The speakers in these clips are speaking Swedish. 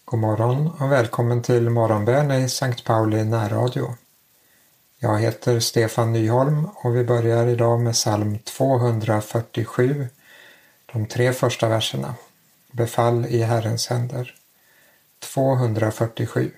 God morgon och välkommen till morgonbön i Sankt Pauli närradio. Jag heter Stefan Nyholm och vi börjar idag med psalm 247, de 3 första verserna. Befall i Herrens händer. 247.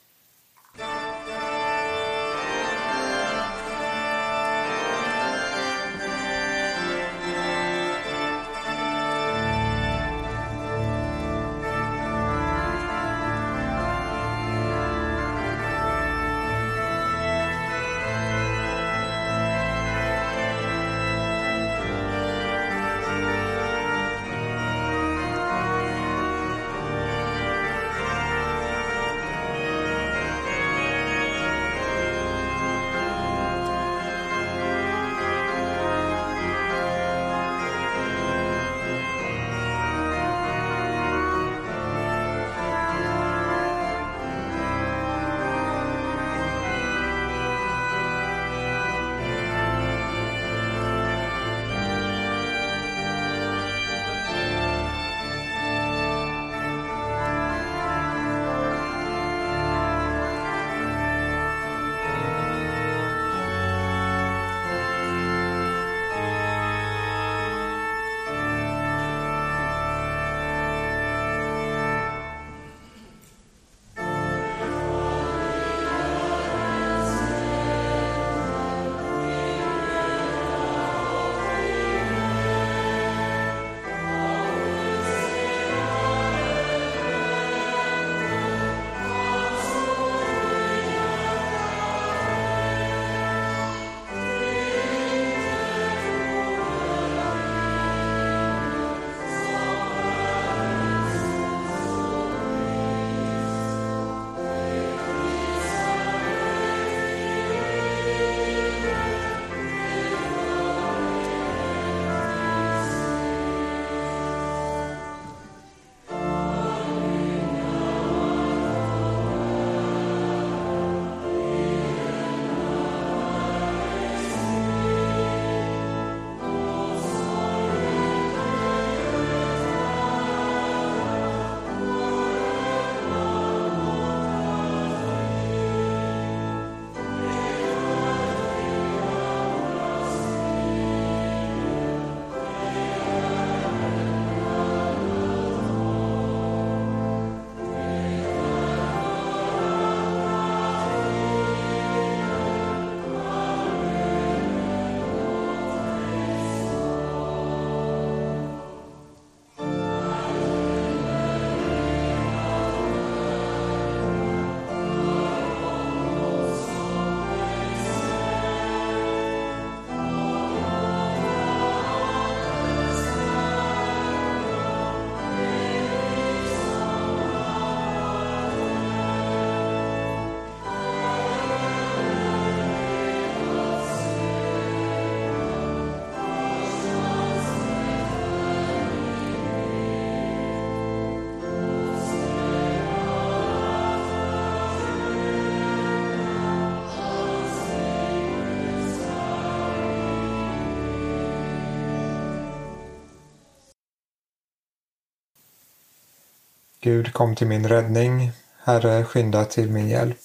Gud, kom till min räddning. Herre, skynda till min hjälp.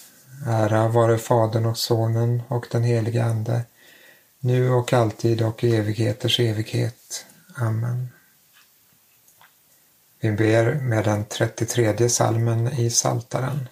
Ära vare Fadern och Sonen och den helige Ande, nu och alltid och i evigheters evighet. Amen. Vi ber med den 33:e psalmen i Psaltaren.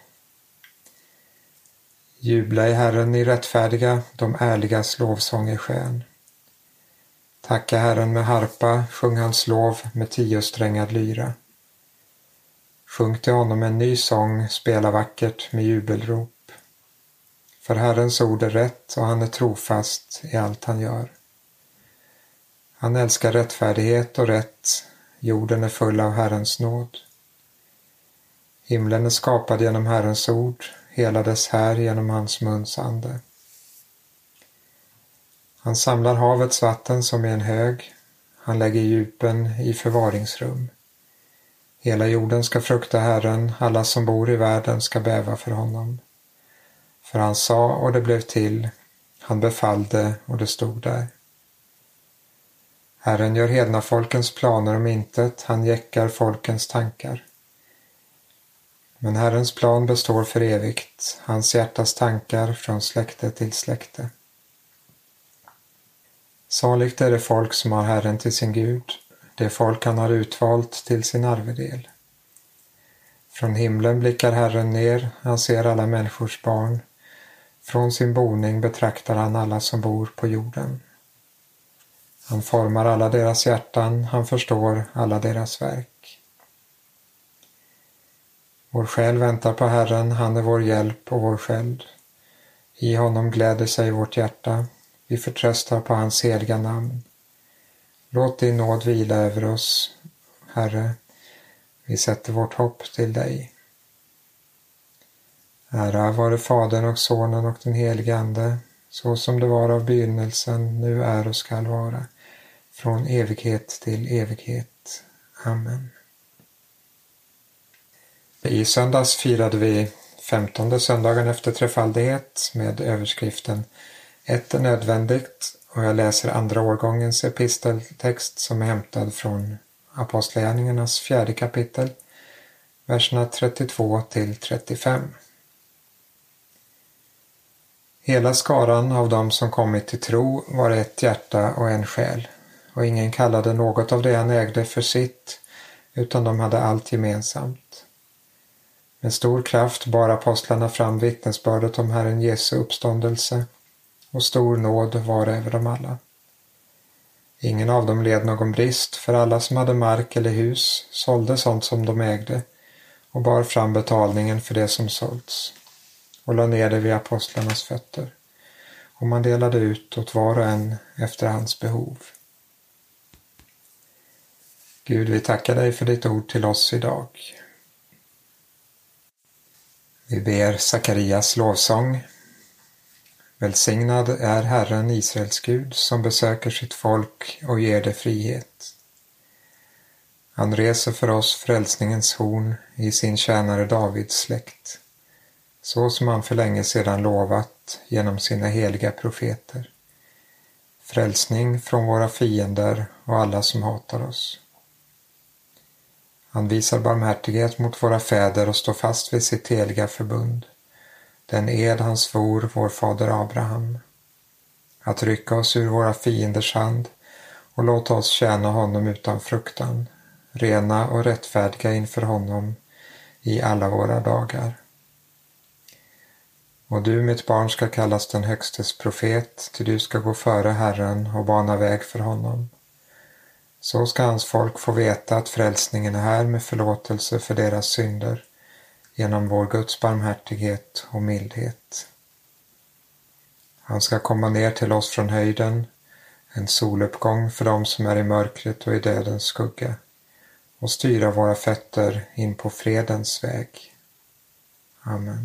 Jubla i Herren, i rättfärdiga, de ärligas lovsång är skön. Tacka Herren med harpa, sjung hans lov med 10-strängad lyra. Sjung till honom en ny sång, spela vackert med jubelrop. För Herrens ord är rätt och han är trofast i allt han gör. Han älskar rättfärdighet och rätt, jorden är full av Herrens nåd. Himlen är skapad genom Herrens ord, hela dess här genom hans muns ande. Han samlar havets vatten som i en hög, han lägger djupen i förvaringsrum. Hela jorden ska frukta Herren, alla som bor i världen ska bäva för honom. För han sa och det blev till, han befallde och det stod där. Herren gör hedna folkens planer om intet, han jäckar folkens tankar. Men Herrens plan består för evigt, hans hjärtas tankar från släkte till släkte. Saligt är det folk som har Herren till sin Gud, det folk han har utvalt till sin arvedel. Från himlen blickar Herren ner, han ser alla människors barn. Från sin boning betraktar han alla som bor på jorden. Han formar alla deras hjärtan, han förstår alla deras verk. Vår själ väntar på Herren, han är vår hjälp och vår sköld. I honom gläder sig vårt hjärta, vi förtröstar på hans heliga namn. Låt din nåd vila över oss, Herre, vi sätter vårt hopp till dig. Ära vare Fadern och Sonen och den helige Ande, så som det var av begynnelsen, nu är och skall vara, från evighet till evighet. Amen. I söndags firade vi 15:e söndagen efter trefaldighet med överskriften Ett är nödvändigt, och jag läser andra årgångens episteltext som är hämtad från Apostlagärningarnas 4:e kapitel, verserna 32 till 35. Hela skaran av dem som kommit till tro var ett hjärta och en själ, och ingen kallade något av det han ägde för sitt, utan de hade allt gemensamt. Med stor kraft bar apostlarna fram vittnesbördet om Herren Jesu uppståndelse, och stor nåd var över dem alla. Ingen av dem led någon brist, för alla som hade mark eller hus sålde sånt som de ägde och bar fram betalningen för det som sålts och la ner det vid apostlarnas fötter, och man delade ut åt var och en efter hans behov. Gud, vi tackar dig för ditt ord till oss idag. Vi ber Sakarias lovsång. Välsignad är Herren Israels Gud som besöker sitt folk och ger det frihet. Han reser för oss frälsningens horn i sin tjänare Davids släkt, så som han för länge sedan lovat genom sina heliga profeter. Frälsning från våra fiender och alla som hatar oss. Han visar barmhärtighet mot våra fäder och står fast vid sitt heliga förbund. Den ed han svor vår fader Abraham. Att rycka oss ur våra fienders hand och låta oss tjäna honom utan fruktan, rena och rättfärdiga inför honom i alla våra dagar. Och du, mitt barn, ska kallas den högstes profet, till du ska gå före Herren och bana väg för honom. Så ska hans folk få veta att frälsningen är här med förlåtelse för deras synder, genom vår Guds barmhärtighet och mildhet. Han ska komma ner till oss från höjden, en soluppgång för dem som är i mörkret och i dödens skugga, och styra våra fötter in på fredens väg. Amen.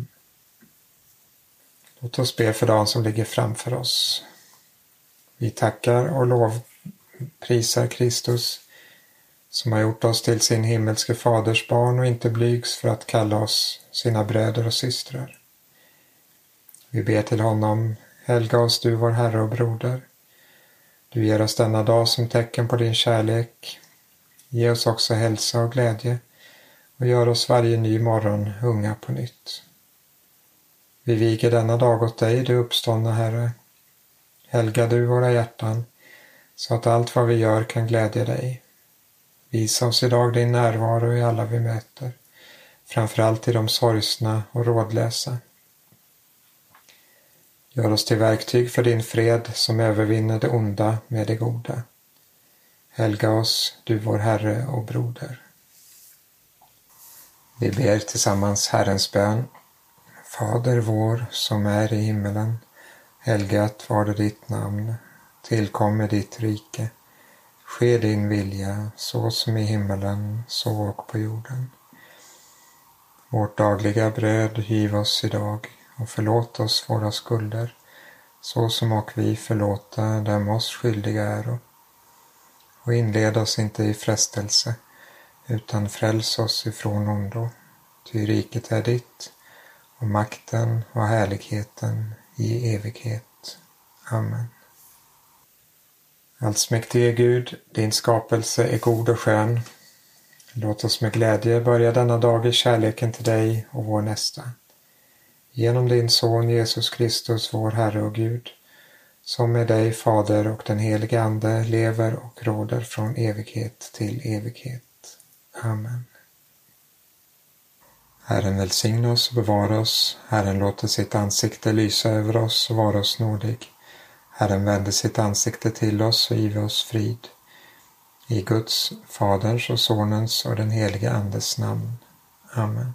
Låt oss be för dagen som ligger framför oss. Vi tackar och lovprisar Kristus, som har gjort oss till sin himmelske faders barn och inte blygs för att kalla oss sina bröder och systrar. Vi ber till honom: helga oss du, vår Herre och broder. Du ger oss denna dag som tecken på din kärlek. Ge oss också hälsa och glädje och gör oss varje ny morgon unga på nytt. Vi viger denna dag åt dig, du uppståndna Herre. Helga du våra hjärtan, så att allt vad vi gör kan glädja dig. Visa oss idag din närvaro i alla vi möter, framförallt i de sorgsna och rådlösa. Gör oss till verktyg för din fred som övervinner det onda med det goda. Helga oss, du vår Herre och broder. Vi ber tillsammans Herrens bön. Fader vår som är i himmelen, helgat var det ditt namn, tillkommer ditt rike. Ske din vilja, så som i himmelen, så och på jorden. Vårt dagliga bröd giv oss idag, och förlåt oss våra skulder, så som och vi förlåta dem oss skyldiga äro. Och inled oss inte i frestelse, utan fräls oss ifrån ondo. Ty riket är ditt, och makten och härligheten i evighet. Amen. Allsmäktige Gud, din skapelse är god och skön. Låt oss med glädje börja denna dag i kärleken till dig och vår nästa. Genom din son Jesus Kristus, vår Herre och Gud, som med dig Fader och den helige Ande lever och råder från evighet till evighet. Amen. Herren välsigne oss och bevara oss. Herren låter sitt ansikte lysa över oss och vara oss nådig. Herren vänder sitt ansikte till oss och giver oss frid. I Guds, Faderns och Sonens och den helige Andes namn. Amen.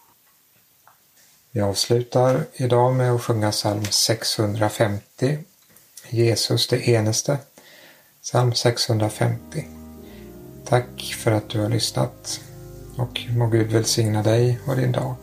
Vi avslutar idag med att sjunga psalm 650. Jesus det eneste. Psalm 650. Tack för att du har lyssnat och må Gud välsigna dig och din dag.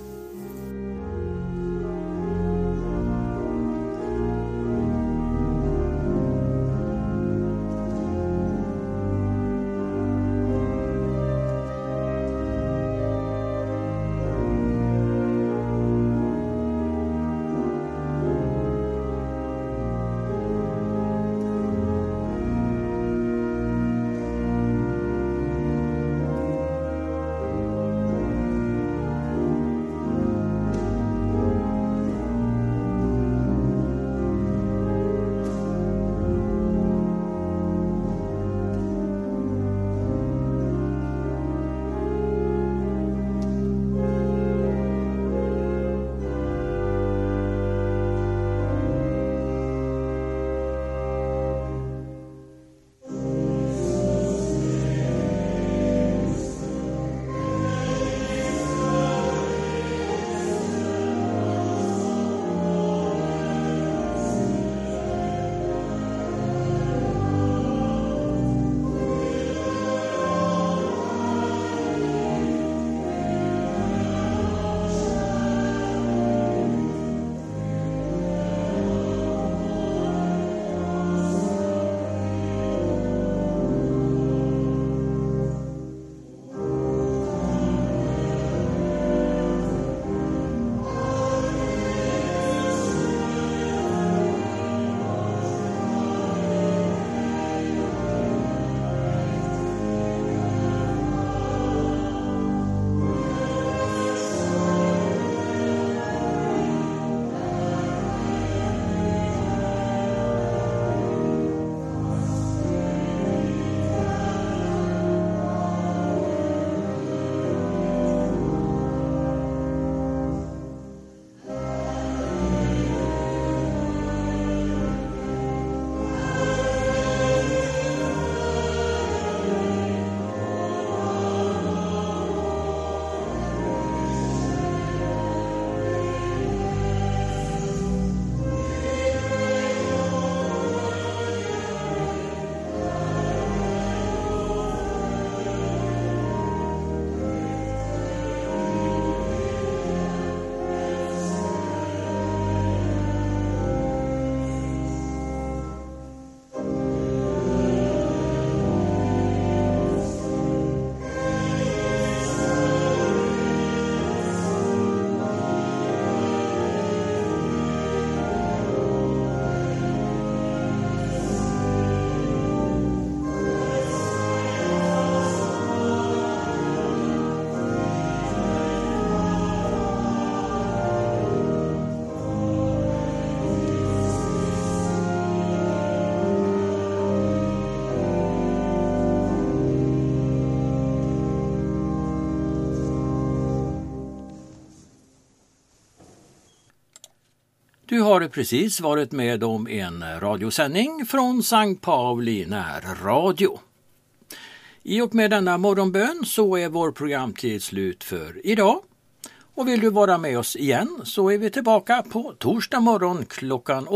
Du har precis varit med om en radiosändning från Sankt Pauli närradio. I och med denna morgonbön så är vår programtid slut för idag. Och vill du vara med oss igen så är vi tillbaka på torsdag morgon klockan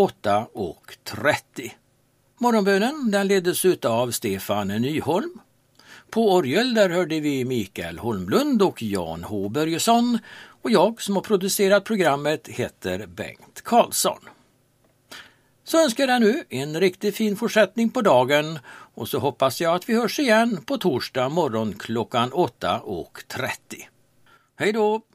8:30. Morgonbönen den leddes av Stefan Nyholm. På orgel där hörde vi Mikael Holmlund och Jan H. Börjesson. Och jag som har producerat programmet heter Bengt Karlsson. Så önskar jag nu en riktigt fin fortsättning på dagen och så hoppas jag att vi hörs igen på torsdag morgon klockan 8:30. Hej då!